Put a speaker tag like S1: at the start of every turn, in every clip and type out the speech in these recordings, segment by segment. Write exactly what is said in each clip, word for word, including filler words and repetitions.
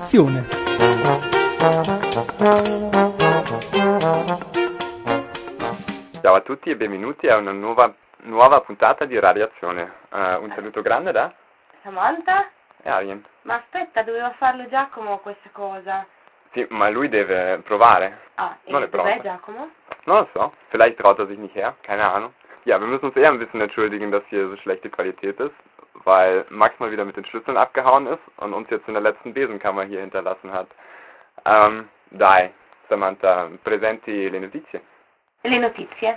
S1: Radiazione.
S2: Ciao a tutti e benvenuti a una nuova, nuova puntata di Radiazione. Uh, un saluto grande da
S3: Samantha?
S2: e Arjen.
S3: Ma aspetta, doveva farlo Giacomo questa cosa.
S2: Sì, ma lui deve provare.
S3: Ah, e
S2: Non è
S3: dov'è
S2: pronto.
S3: Giacomo?
S2: Non lo so, vielleicht traut er sich nicht her, keine Ahnung. Ja, wir müssen uns eher ein bisschen entschuldigen, dass hier so schlechte Qualität ist, weil Max mal wieder mit den Schlüsseln abgehauen ist und uns jetzt in der letzten Besenkammer hier hinterlassen hat. Um, dai, Samantha, presenti le notizie.
S3: Le notizie?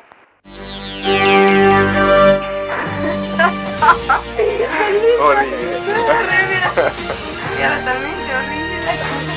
S2: Orribile.
S3: Era talmente orribile.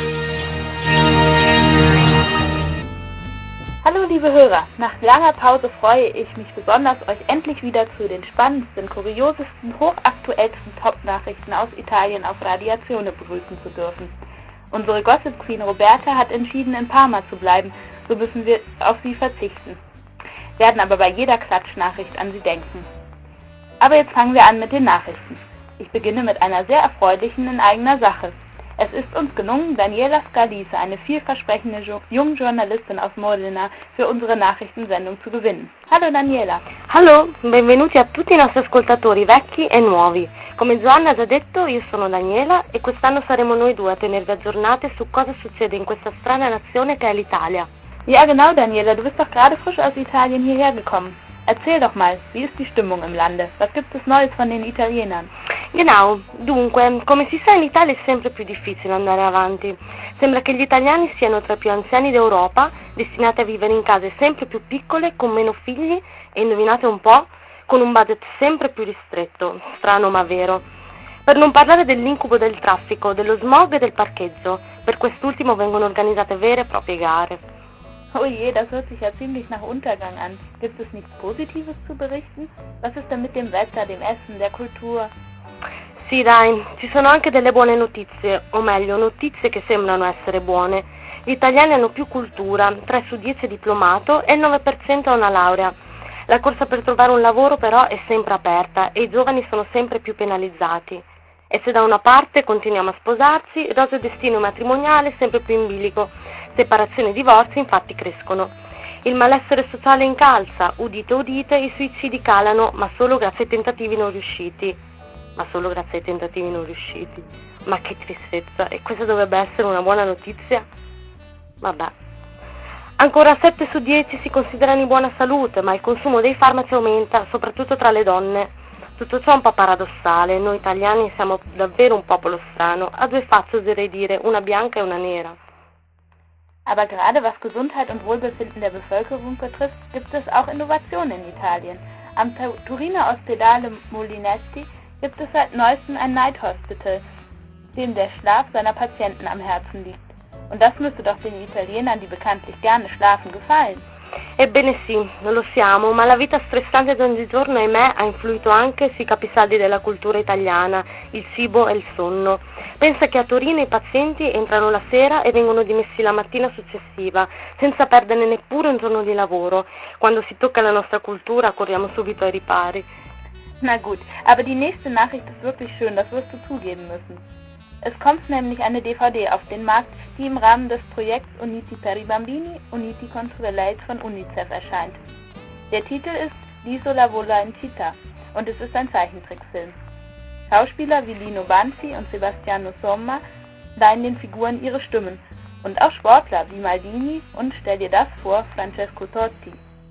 S4: Hallo liebe Hörer, nach langer Pause freue ich mich besonders, euch endlich wieder zu den spannendsten, kuriosesten, hochaktuellsten Top-Nachrichten aus Italien auf Radiazione begrüßen zu dürfen. Unsere Gossip Queen Roberta hat entschieden, in Parma zu bleiben, so müssen wir auf sie verzichten. Werden aber bei jeder Klatschnachricht an sie denken. Aber jetzt fangen wir an mit den Nachrichten. Ich beginne mit einer sehr erfreulichen in eigener Sache. Es ist uns gelungen, Daniela Scalise, eine vielversprechende jo- junge Journalistin aus Modena, für unsere Nachrichtensendung zu gewinnen. Hallo Daniela.
S5: Hallo, benvenuti a tutti i nostri ascoltatori vecchi e nuovi. Come Giovanna ha già detto, io sono Daniela e quest'anno saremo noi due a tenervi aggiornate su cosa succede in questa strana nazione che è l'Italia.
S4: Ja genau Daniela, du bist doch gerade frisch aus Italien hierher gekommen. Erzähl doch mal, wie ist die Stimmung im Lande? Was gibt es Neues von den Italienern?
S5: Genau, dunque, come si sa in Italia è sempre più difficile andare avanti. Sembra che gli italiani siano tra i più anziani d'Europa, destinati a vivere in case sempre più piccole, con meno figli e, indovinate un po', con un budget sempre più ristretto. Strano ma vero. Per non parlare dell'incubo del traffico, dello smog e del parcheggio. Per quest'ultimo vengono organizzate vere e proprie gare.
S4: Oh je, das hört sich ja ziemlich nach Untergang an. Gibt es nichts Positives zu berichten? Was ist denn mit dem Wetter, dem Essen, der Kultur?
S5: Sì dai, ci sono anche delle buone notizie, o meglio, notizie che sembrano essere buone. Gli italiani hanno più cultura, tre su dieci è diplomato e il nove per cento ha una laurea. La corsa per trovare un lavoro però è sempre aperta e i giovani sono sempre più penalizzati. E se da una parte continuiamo a sposarci, roseo destino matrimoniale sempre più in bilico, separazioni e divorzi infatti crescono. Il malessere sociale incalza, udite udite, i suicidi calano, ma solo grazie ai tentativi non riusciti. Ma solo grazie ai tentativi non riusciti. Ma che tristezza, e questa dovrebbe essere una buona notizia? Vabbè. Ancora sette su dieci si considerano in buona salute, ma il consumo dei farmaci aumenta, soprattutto tra le donne. Tutto ciò è un po' paradossale, noi italiani siamo davvero un popolo strano, a due facce oserei dire, una bianca e una nera.
S4: Aber gerade was Gesundheit und Wohlbefinden der Bevölkerung betrifft, gibt es auch Innovationen in Italien. Am Turiner Ospedale Molinesti gibt es seit neuestem ein Night Hospital, dem der Schlaf seiner Patienten am Herzen liegt. Und das müsste doch den Italienern, die bekanntlich gerne schlafen, gefallen.
S5: Ebbene sì, non lo siamo, ma la vita stressante di ogni giorno, ahimè, ha influito anche sui capisaldi della cultura italiana, il cibo e il sonno. Pensa che a Torino i pazienti entrano la sera e vengono dimessi la mattina successiva, senza perdere neppure un giorno di lavoro. Quando si tocca la nostra cultura corriamo subito ai ripari.
S4: Na gut, aber die nächste Nachricht ist wirklich schön, das wirst du zugeben müssen. Es kommt nämlich eine D V D auf den Markt, die im Rahmen des Projekts Uniti per i Bambini, Uniti contro l'AIDS von UNICEF erscheint. Der Titel ist L'isola vola in città und es ist ein Zeichentrickfilm. Schauspieler wie Lino Banfi und Sebastiano Somma leihen den Figuren ihre Stimmen und auch Sportler wie Maldini und, stell dir das vor, Francesco Totti.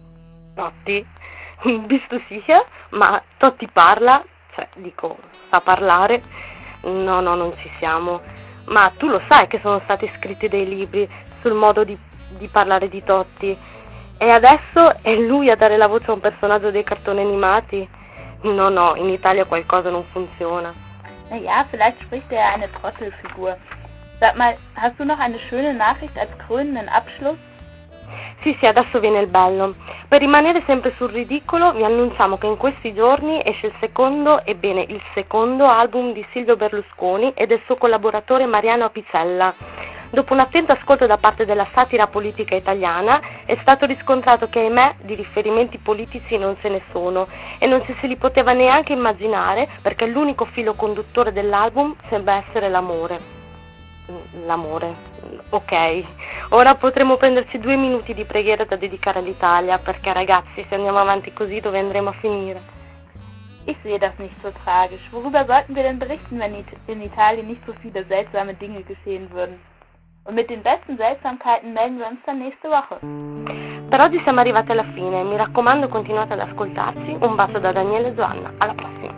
S5: Totti? Bist du sicher? Ma Totti parla? Cioè, dico, sa parlare? No, no, non ci siamo. Ma tu lo sai che sono stati scritti dei libri sul modo di, di parlare di Totti? E adesso è lui a dare la voce a un personaggio dei cartoni animati? No, no, in Italia qualcosa non funziona.
S4: Naja, vielleicht spricht er eine Trottelfigur. Sag mal, hast du noch eine schöne Nachricht als krönenden Abschluss?
S5: Sì, sì, adesso viene il bello. Per rimanere sempre sul ridicolo, vi annunciamo che in questi giorni esce il secondo, ebbene il secondo album di Silvio Berlusconi e del suo collaboratore Mariano Apicella. Dopo un attento ascolto da parte della satira politica italiana, è stato riscontrato che, ahimè, di riferimenti politici non ce ne sono e non ci se li poteva neanche immaginare, perché l'unico filo conduttore dell'album sembra essere l'amore. l'amore. Ok, ora potremo prenderci due minuti di preghiera da dedicare all'Italia, perché ragazzi, se andiamo avanti così dove andremo a finire?
S4: Ich sehe das nicht so tragisch. Worüber sollten wir denn berichten, wenn in Italien nicht so viele seltsame Dinge geschehen würden? Und mit den besten Seltsamkeiten melden wir uns dann nächste Woche.
S5: Per oggi siamo arrivati alla fine, mi raccomando continuate ad ascoltarci. Un bacio da Daniele e Giovanna, alla prossima.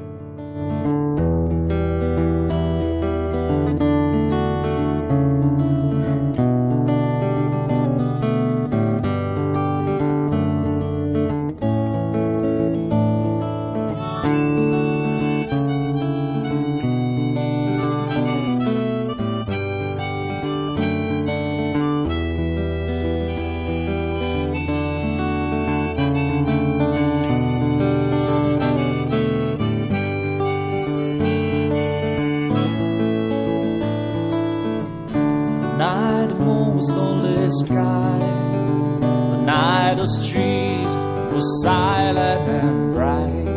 S1: Sky. The night the street was silent and bright.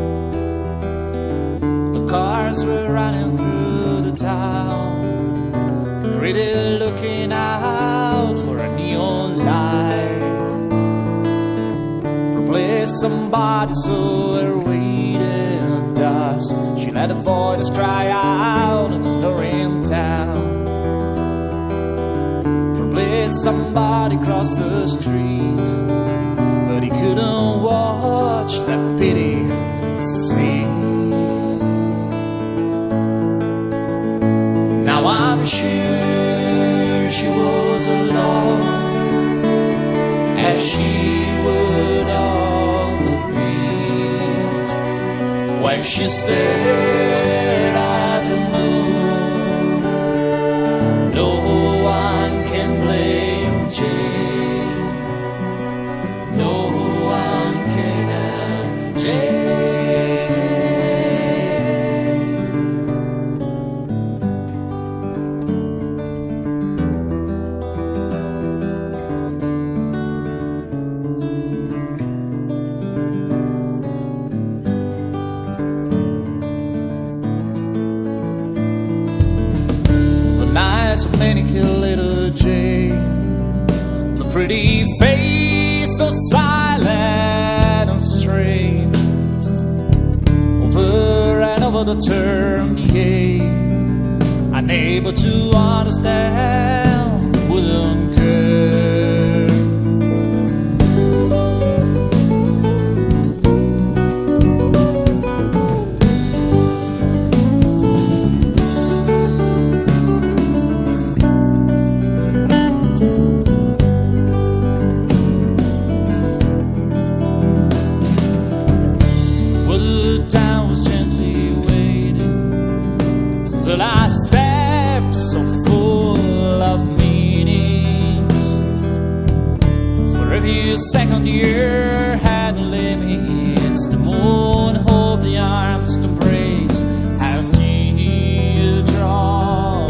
S1: The cars were running through the town, really looking out for a neon light. Replace somebody, so her waiting dust. She let her voice cry out in the snoring town. Somebody crossed the street, but he couldn't watch that pity scene. Now I'm sure she was alone as she would on the bridge when she stared at the moon. No one can blame Jane. No one can help Jane. The nights of many kill little Jane. Pretty face so silent and strange. Over and over the term yeah, unable to understand, wouldn't care. The last steps so full of meanings. For every second year had limits. The moon hope the arms to embrace have teardrop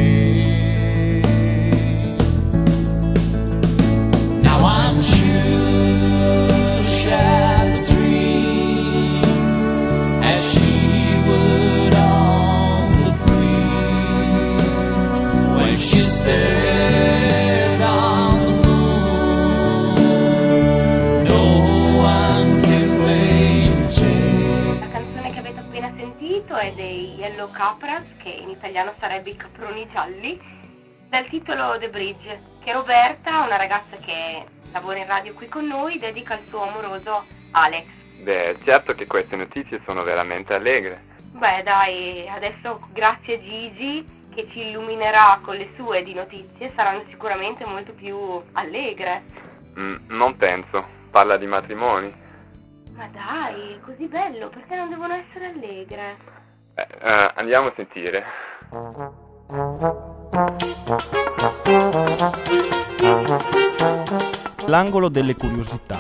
S1: chain. Now I'm sure she had a dream as she would she stared on the moon. No one can blame Jane.
S3: La canzone che avete appena sentito è dei Yellow Capras, che in italiano sarebbe i caproni gialli, dal titolo The Bridge, che Roberta, una ragazza che lavora in radio qui con noi, dedica al suo amoroso Alex.
S2: Beh, certo che queste notizie sono veramente allegre.
S3: Beh dai, adesso grazie a Gigi che ci illuminerà con le sue di notizie, saranno sicuramente molto più allegre.
S2: Mm, non penso, parla di matrimoni.
S3: Ma dai, è così bello, perché non devono essere allegre?
S2: Eh, eh, andiamo a sentire.
S6: L'angolo delle curiosità.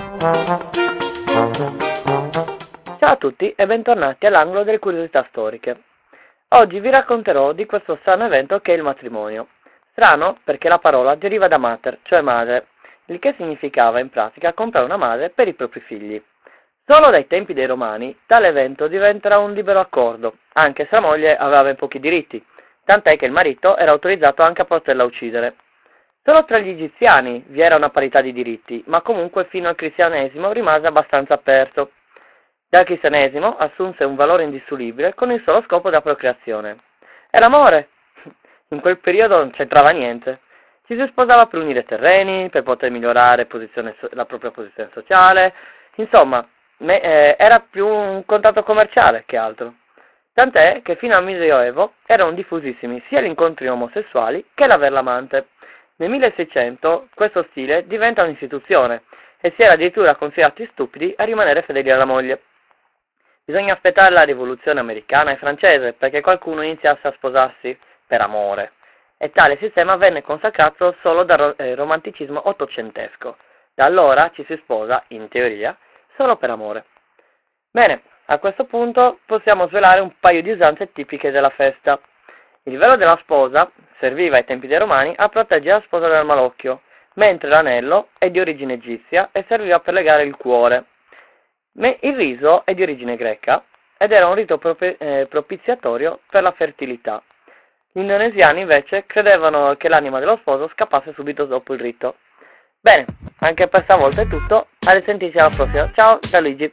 S7: Ciao a tutti e bentornati all'angolo delle curiosità storiche. Oggi vi racconterò di questo strano evento che è il matrimonio. Strano perché la parola deriva da mater, cioè madre, il che significava in pratica comprare una madre per i propri figli. Solo dai tempi dei Romani tale evento diventerà un libero accordo, anche se la moglie aveva ben pochi diritti. tant'è che il marito era autorizzato anche a poterla uccidere. Solo tra gli egiziani vi era una parità di diritti, ma comunque fino al cristianesimo rimase abbastanza aperto. Dal cristianesimo assunse un valore indissolubile con il solo scopo della procreazione. E l'amore? In quel periodo non c'entrava niente. Ci si sposava per unire terreni, per poter migliorare posizione, la propria posizione sociale, insomma, me, eh, era più un contratto commerciale che altro. Tant'è che fino al Medioevo erano diffusissimi sia gli incontri omosessuali che l'aver l'amante. Nel milleseicento questo stile diventa un'istituzione e si era addirittura considerati stupidi a rimanere fedeli alla moglie. Bisogna aspettare la rivoluzione americana e francese perché qualcuno iniziasse a sposarsi per amore, e tale sistema venne consacrato solo dal eh, romanticismo ottocentesco. Da allora ci si sposa, in teoria, solo per amore. Bene, a questo punto possiamo svelare un paio di usanze tipiche della festa. Il velo della sposa serviva ai tempi dei Romani a proteggere la sposa dal malocchio, mentre l'anello è di origine egizia e serviva per legare il cuore. Il riso è di origine greca ed era un rito propi- eh, propiziatorio per la fertilità. Gli indonesiani invece credevano che l'anima dello sposo scappasse subito dopo il rito. Bene, anche per stavolta è tutto, a risentirci alla prossima. Ciao da Luigi.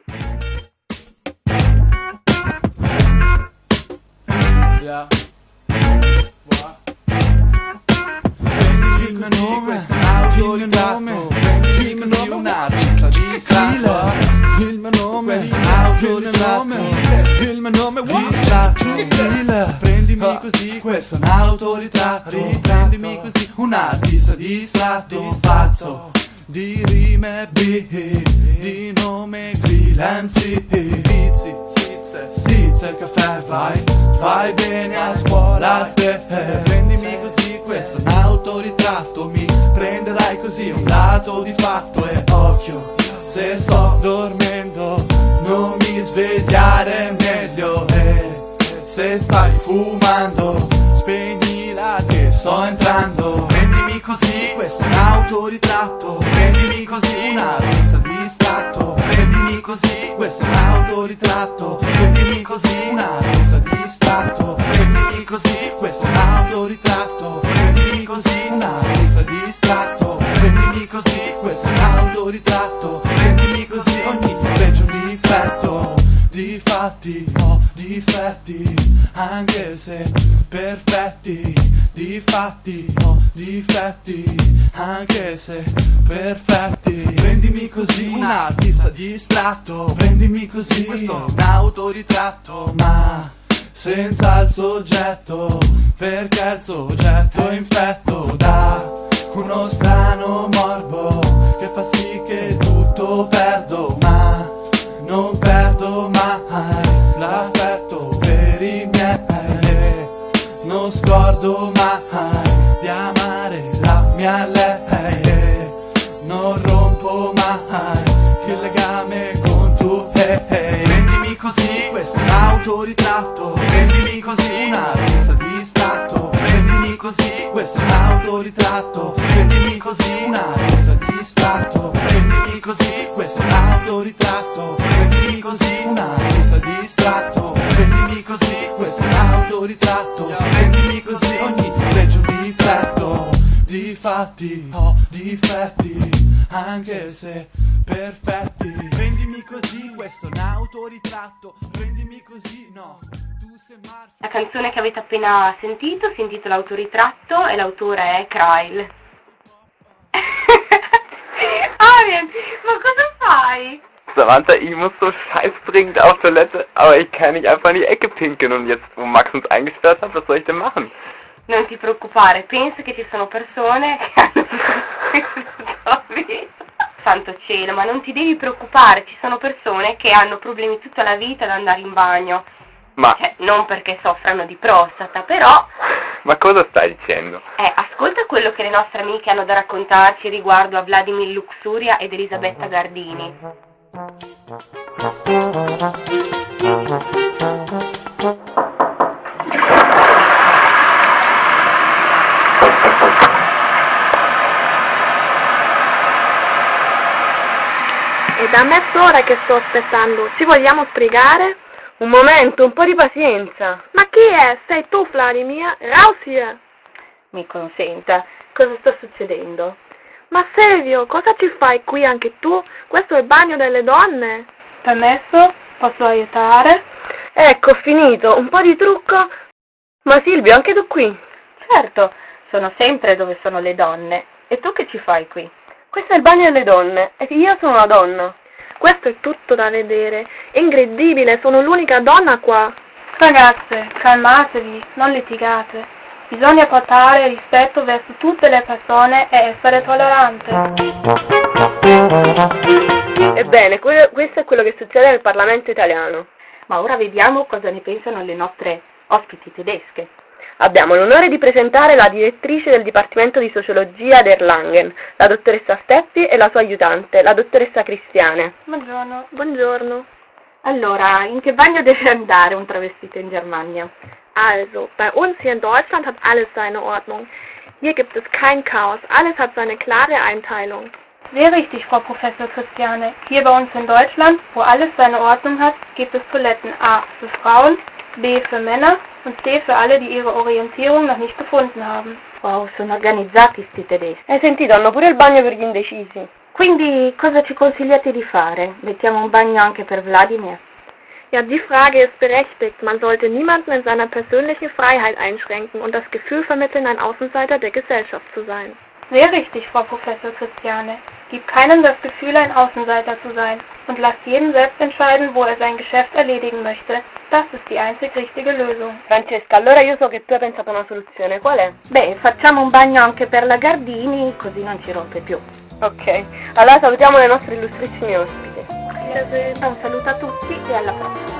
S1: Yeah. Il nome, il nome, il nome, un'artista di stile. Il mio nome, il mio nome, il mio nome, distratto. Prendimi così, questo è un autoritratto. Prendimi così, un artista distratto. Pazzo di rime B, di nome Grilenzi, vizi, sizze, caffè, vai, fai bene a scuola se prendimi così, questo è un autoritratto, mi prenderai così, un dato di fatto e occhio, se sto dormendo non mi svegliare meglio e se stai fumando spegnila che sto entrando, prendimi così, questo è un autoritratto, prendimi così, un artista distratto, prendimi così, questo è un autoritratto, prendimi così, un artista distratto, prendimi così, questo è un autoritratto, prendimi così, un artista distratto, prendimi così, questo è un autoritratto, prendimi così, ogni peggio un difetto, difatti ho difetti, anche se perfetti, difatti ho difetti, anche se perfetti, prendimi così, un artista distratto, prendimi così, questo è un autoritratto, ma senza il soggetto, perché il soggetto è infetto da uno strano morbo che fa sì che tutto perdo, ma non perdo mai l'affetto per i miei, non scordo mai di amare la mia lei, non rompo mai il legame con tu, hey, hey. Prendimi così, questo è un autoritratto, prendimi così, un artista distratto, prendimi così, questo è un autoritratto, prendimi così, un artista distratto, prendimi così, questo è un autoritratto, prendimi così, un artista distratto, prendimi così, questo è un autoritratto, prendimi così, ogni peggio un difetto, difatti ho difetti, anche se perfetti, prendimi così, questo è un autoritratto, prendimi così, no, tu sei marcio.
S3: La canzone che avete appena sentito si intitola Autoritratto e l'autore è Krail. Arjen, ma cosa fai?
S2: Samantha, ich muss so scheißdringend auf Toilette, aber ich kann nicht einfach in die Ecke pinkeln und jetzt, wo Max uns eingesperrt hat, was soll ich denn machen?
S3: Non ti preoccupare, pensa che ci sono persone che hanno problemi. Santo cielo, ma non ti devi preoccupare, ci sono persone che hanno problemi tutta la vita ad andare in bagno.
S2: Ma...
S3: Cioè, non perché soffrano di prostata, però...
S2: Ma cosa stai dicendo?
S3: Eh, ascolta quello che le nostre amiche hanno da raccontarci riguardo a Vladimir Luxuria ed Elisabetta Gardini.
S5: È da mezz'ora che sto aspettando, ci vogliamo sbrigare? Un momento, un po' di pazienza.
S8: Ma chi è? Sei tu, Vladimir? Raus hier!
S5: Mi consenta, cosa sta succedendo?
S8: Ma Silvio, cosa ci fai qui anche tu? Questo è il bagno delle donne.
S4: Permesso? Posso aiutare?
S5: Ecco, finito, un po' di trucco. Ma Silvio, anche tu qui?
S4: Certo, sono sempre dove sono le donne. E tu che ci fai qui?
S5: Questo è il bagno delle donne, e io sono una donna.
S8: Questo è tutto da vedere. Incredibile, sono l'unica donna qua.
S4: Ragazze, calmatevi, non litigate. Bisogna portare rispetto verso tutte le persone e essere tollerante.
S5: Ebbene, quello, questo è quello che succede nel Parlamento italiano.
S4: Ma ora vediamo cosa ne pensano le nostre ospiti tedesche.
S5: Abbiamo l'onore di presentare la direttrice del Dipartimento di Sociologia d'Erlangen, la dottoressa Steppi, e la sua aiutante, la dottoressa Cristiane.
S4: Buongiorno.
S8: Buongiorno.
S4: Allora, in che bagno deve andare un travestito in Germania?
S8: Also, bei uns hier in Deutschland hat alles seine Ordnung. Hier gibt es kein Chaos, alles hat seine klare Einteilung.
S4: Sehr richtig, Frau Professor Christiane. Hier bei uns in Deutschland, wo alles seine Ordnung hat, gibt es Toiletten A für Frauen, B für Männer und C für alle, die ihre Orientierung noch nicht gefunden haben.
S5: Wow, sono organizzati sti tedeschi. Hai sentito, hanno pure il bagno per gli indecisi.
S4: Quindi cosa ci consigliate di fare? Mettiamo un bagno anche per Vladimir?
S8: Ja, die Frage ist berechtigt. Man sollte niemanden in seiner persönlichen Freiheit einschränken und das Gefühl vermitteln, ein Außenseiter der Gesellschaft zu sein.
S4: Sehr richtig, Frau Professor Christiane. Gib keinem das Gefühl, ein Außenseiter zu sein und lasst jeden selbst entscheiden, wo er sein Geschäft erledigen möchte. Das ist die einzig richtige Lösung.
S5: Francesca, allora io so che tu hai pensato a una soluzione. Qual è?
S4: Beh, facciamo un bagno anche per la Gardini, così non ci rompe più.
S5: Ok, allora salutiamo le nostre illustrissime ospiti.
S4: Un saluto a tutti e alla prossima.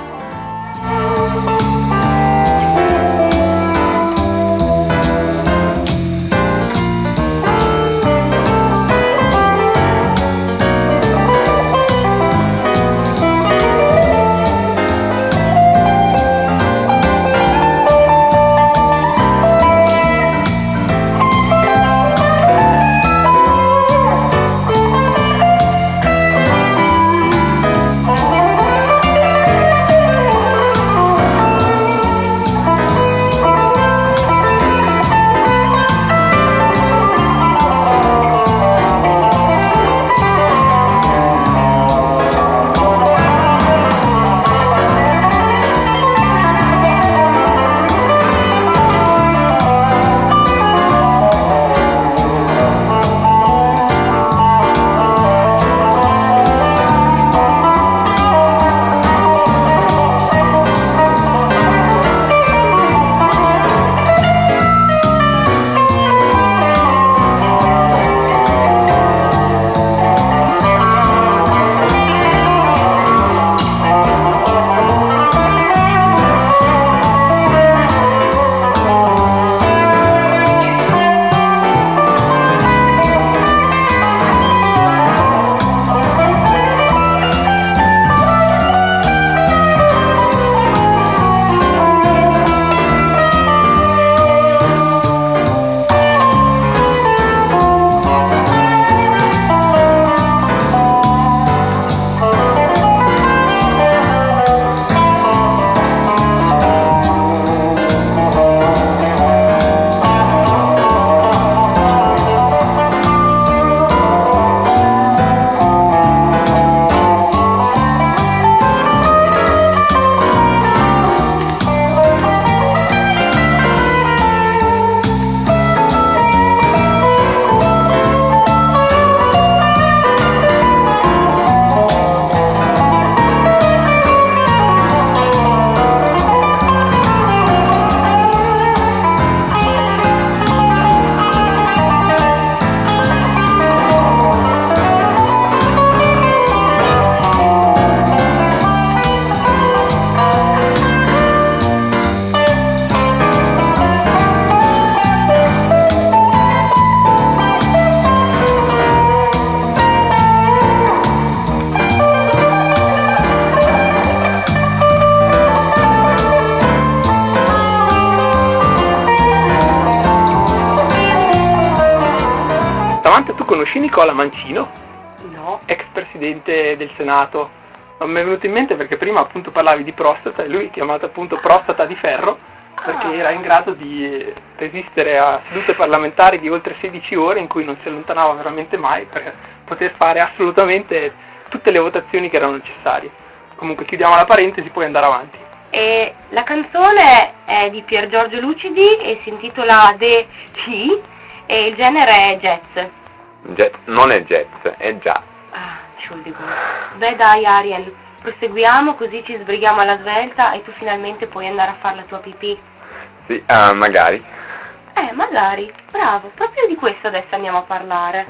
S9: Samantha, tu conosci Nicola Mancino?
S5: No.
S9: Ex presidente del Senato? mi è venuto in mente perché prima appunto parlavi di prostata e lui chiamato appunto prostata di ferro, perché
S3: Ah.
S9: era in grado di resistere a sedute parlamentari di oltre sedici ore in cui non si allontanava veramente mai per poter fare assolutamente tutte le votazioni che erano necessarie. Comunque chiudiamo la parentesi, puoi andare avanti.
S3: E la canzone è di Pier Giorgio Lucidi e si intitola The C e il genere è jazz.
S2: Jazz, non è jazz, è jazz.
S3: Ah, Entschuldigung. Beh dai Ariel, proseguiamo così ci sbrighiamo alla svelta e tu finalmente puoi andare a fare la tua pipì.
S2: Sì, eh, magari.
S3: Eh, magari. Bravo, proprio di questo adesso andiamo a parlare.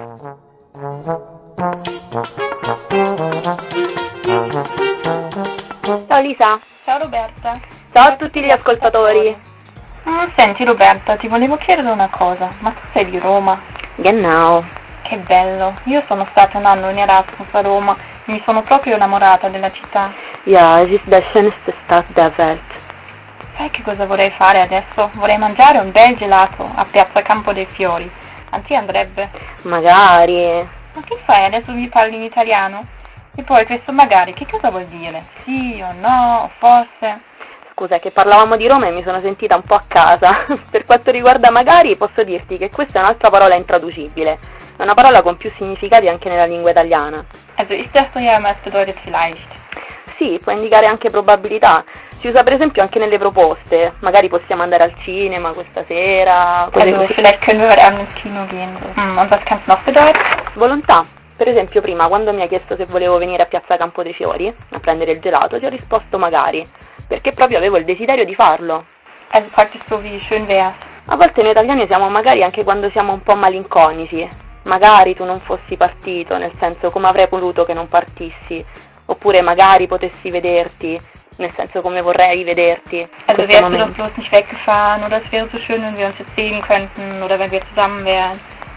S5: Ciao Lisa.
S4: Ciao Roberta.
S5: Ciao a tutti gli ascoltatori.
S4: Ah, senti Roberta, ti volevo chiedere una cosa, ma tu sei di Roma?
S5: Genau.
S4: Che bello, io sono stata un anno in Erasmus a Roma e mi sono proprio innamorata della città.
S5: Ja, es ist der schönste Stadt der Welt.
S4: Sai che cosa vorrei fare adesso? Vorrei mangiare un bel gelato a Piazza Campo dei Fiori. A ti andrebbe?
S5: Magari.
S4: Ma che fai? Adesso mi parli in italiano? E poi questo magari, che cosa vuol dire? Sì o no, o forse?
S5: Scusa, che parlavamo di Roma e mi sono sentita un po' a casa. Per quanto riguarda magari, posso dirti che questa è un'altra parola intraducibile. È una parola con più significati anche nella lingua italiana.
S4: Also ich dachte ja immer, es bedeutet vielleicht.
S5: Sì, può indicare anche probabilità. Si usa per esempio anche nelle proposte. Magari possiamo andare al cinema questa sera.
S4: Also vielleicht können wir heute Abend ins Kino gehen. So. Hm, und was kann es noch bedeuten?
S5: Volontà. Per esempio prima, quando mi ha chiesto se volevo venire a Piazza Campo dei Fiori a prendere il gelato, ti ho risposto magari, perché proprio avevo il desiderio di farlo.
S4: Also praktisch so wie schön wär's.
S5: A volte noi italiani siamo magari anche quando siamo un po' malinconici. Magari tu non fossi partito, nel senso come avrei voluto che non partissi, oppure magari potessi vederti, nel senso come vorrei vederti.
S4: Also wärst du doch bloß nicht weggefahren, oder es wäre so schön, wenn wir uns jetzt sehen könnten, oder wenn wir zusammen wären.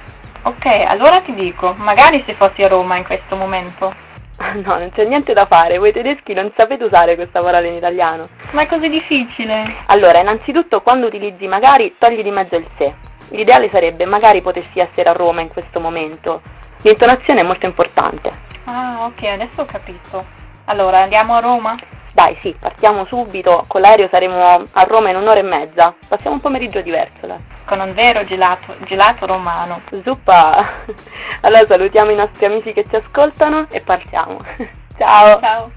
S4: Ok, allora ti dico, magari se fossi a Roma in questo momento.
S5: No, non c'è niente da fare, voi tedeschi non sapete usare questa parola in italiano.
S4: Ma è così difficile.
S5: Allora, innanzitutto quando utilizzi magari togli di mezzo il se. L'ideale sarebbe magari potessi essere a Roma in questo momento. L'intonazione è molto importante.
S4: Ah, ok, adesso ho capito. Allora, andiamo a Roma?
S5: Dai, sì, partiamo subito. Con l'aereo saremo a Roma in un'ora e mezza. Passiamo un pomeriggio diverso, dai.
S4: Con un vero gelato, gelato romano.
S5: Zuppa! Allora salutiamo i nostri amici che ci ascoltano e partiamo. Ciao!
S4: Ciao!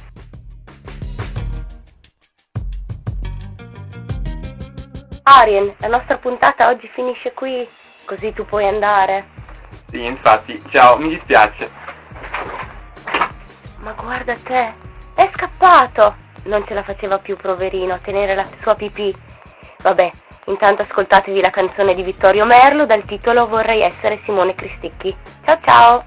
S3: Ariel, la nostra puntata oggi finisce qui, così tu puoi andare.
S2: Sì, infatti, ciao, mi dispiace.
S3: Ma guarda te, è scappato! Non ce la faceva più, poverino, a tenere la sua pipì. Vabbè, intanto ascoltatevi la canzone di Vittorio Merlo dal titolo Vorrei essere Simone Cristicchi. Ciao ciao!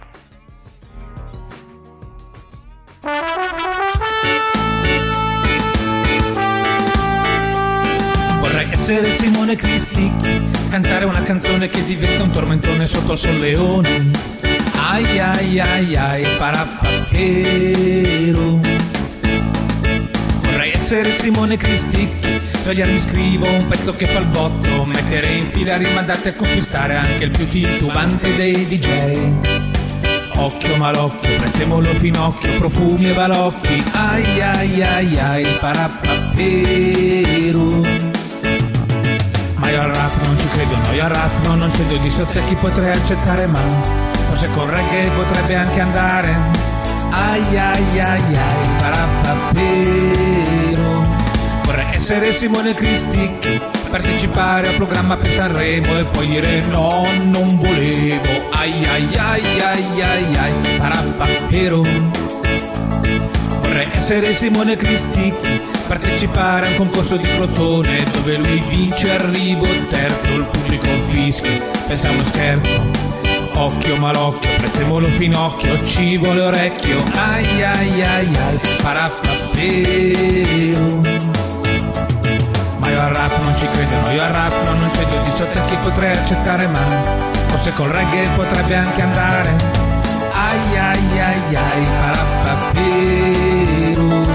S10: Vorrei essere Simone Cristicchi, cantare una canzone che diventa un tormentone sotto il solleone. Ai ai ai ai parappapero. Vorrei essere Simone Cristicchi, svegliarmi scrivo un pezzo che fa il botto, mettere in fila, rimandarti a conquistare anche il più titubante dei D J. Occhio malocchio, prezzemolo finocchio, profumi e balocchi. Ai ai ai ai parappapero. Ma io al rap non ci credo, no, io al rap no, non cedo di sottecchi, potrei accettare, ma forse con reggae potrebbe anche andare. Ai ai ai ai parappapero. Vorrei essere Simone Cristicchi, partecipare al programma per Sanremo e poi dire no, non volevo. Ai ai ai ai ai ai parappapero. Vorrei essere Simone Cristicchi, partecipare a un concorso di Crotone dove lui vince, arrivo terzo, il pubblico fischia, pensa uno scherzo. Occhio malocchio, prezzemolo finocchio, ci vuole orecchio. Ai ai ai ai parappapero. Ma io al rap non ci credo, no, io al rap no, non cedo di sottecchi, potrei accettare, ma forse col reggae potrebbe anche andare. Ai ai ai ai parappapero.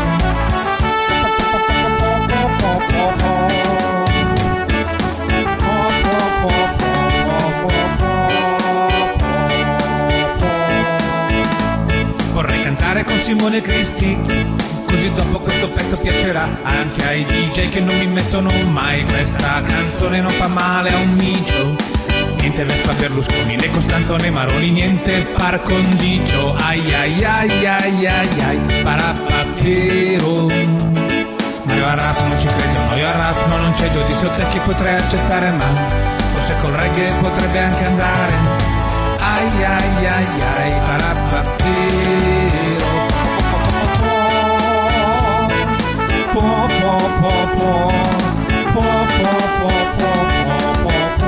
S10: Vorrei cantare ballare con Simone Cristi, così dopo questo pezzo piacerà anche ai D J che non mi mettono mai. Questa canzone non fa male a un micio, niente Vespa Berlusconi, né Costanzo né Maroni, niente par condicio. Ai ai ai ai ai ai, parappapero. Ma io al rap non ci credo, no, io al rap no, non cedo, di sottecchi potrei accettare, ma forse col reggae potrebbe anche andare. Ai ai ai ai, parappapero. Po po po po po po po po po po.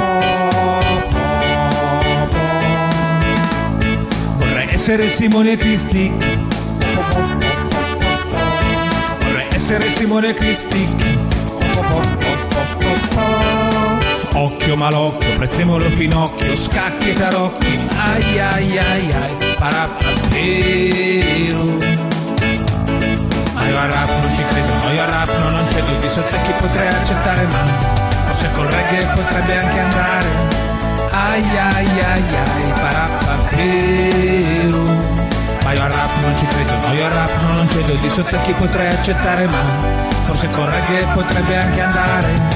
S10: Vorrei essere Simone Cristi, vorrei essere Simone Cristi. Occhio malocchio, prezzemolo finocchio, scacchi e tarocchi. Ai ai ai ai, parappapero. Ma io al rap non ci credo, no, io al rap no, non cedo, di sottecchi potrei accettare, ma forse col reggae potrebbe anche andare. Ai ai ai ai, parappapero. Ma io al rap non ci credo, no, io al rap no, non cedo, di sottecchi potrei accettare, ma forse col reggae potrebbe anche andare.